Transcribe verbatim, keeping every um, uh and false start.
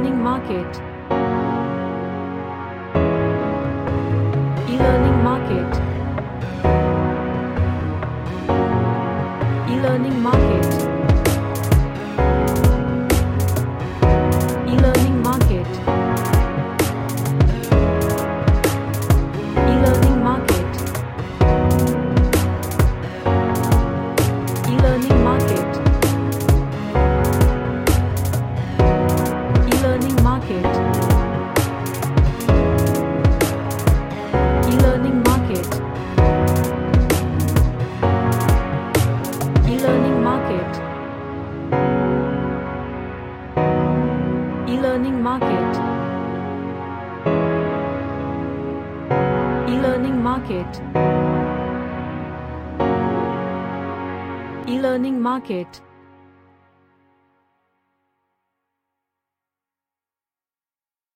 E-learning market. E-learning market. E-learning market. E-learning market. E-learning market. E-learning market. E-learning market. E-learning market. E-learning market. E-learning market. E-learning market. E-learning market.